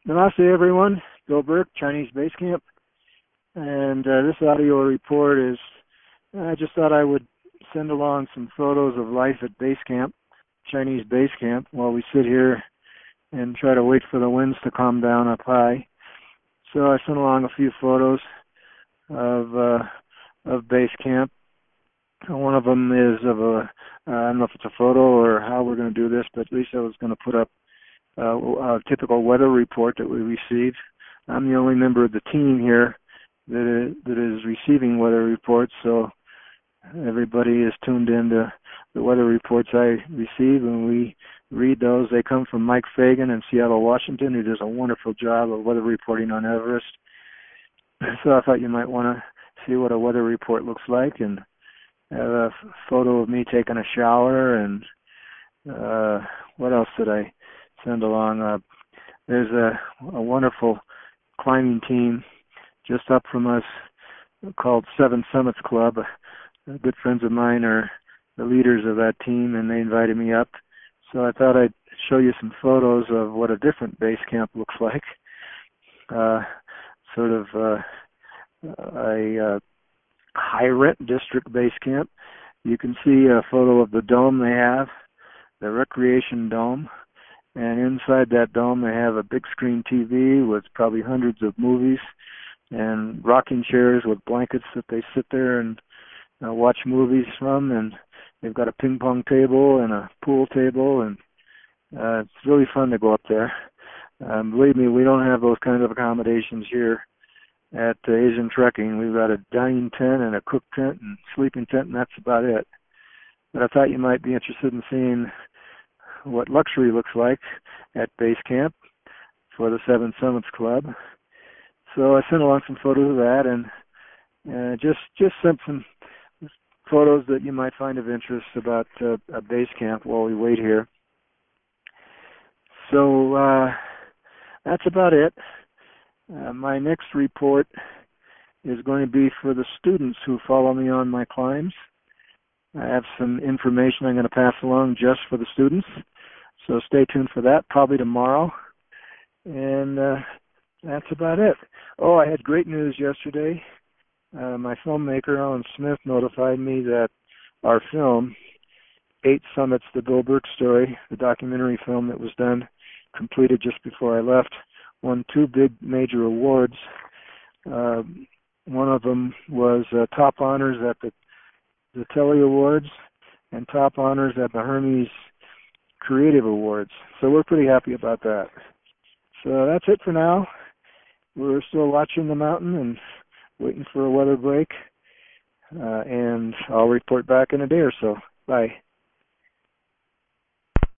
Namaste, everyone. Bill Burke, Chinese Base Camp. And this audio report is, I just thought I would send along some photos of life at base camp, Chinese base camp, while we sit here and try to wait for the winds to calm down up high. So I sent along a few photos of base camp. One of them is of I don't know if it's a photo or how we're going to do this, but at least I was going to put up a typical weather report that we received. I'm the only member of the team here that is receiving weather reports, so everybody is tuned in to the weather reports I receive, and we read those. They come from Mike Fagan in Seattle, Washington, who does a wonderful job of weather reporting on Everest. So I thought you might want to see what a weather report looks like, and have a photo of me taking a shower, and what else did I send along? There's a wonderful climbing team just up from us called Seven Summits Club. Good friends of mine are the leaders of that team, and they invited me up. So I thought I'd show you some photos of what a different base camp looks like. Sort of a high-rent district base camp. You can see a photo of the dome they have, the recreation dome. And inside that dome, they have a big screen TV with probably hundreds of movies and rocking chairs with blankets that they sit there and watch movies from. And they've got a ping pong table and a pool table, and it's really fun to go up there. Believe me, we don't have those kinds of accommodations here at Asian Trekking. We've got a dining tent and a cook tent and sleeping tent, and that's about it. But I thought you might be interested in seeing what luxury looks like at base camp for the Seven Summits Club. So I sent along some photos of that, and just sent some photos that you might find of interest about a base camp while we wait here. So that's about it. My next report is going to be for the students who follow me on my climbs. I have some information I'm going to pass along just for the students, so stay tuned for that, probably tomorrow. And that's about it. Oh, I had great news yesterday. My filmmaker, Alan Smith, notified me that our film, 8 Summits, The Bill Burke Story, the documentary film that was done, completed just before I left, won 2 big major awards. One of them was top honors at the Telly Awards and top honors at the Hermes Creative Awards. So we're pretty happy about that. So that's it for now. We're still watching the mountain and waiting for a weather break. And I'll report back in a day or so. Bye.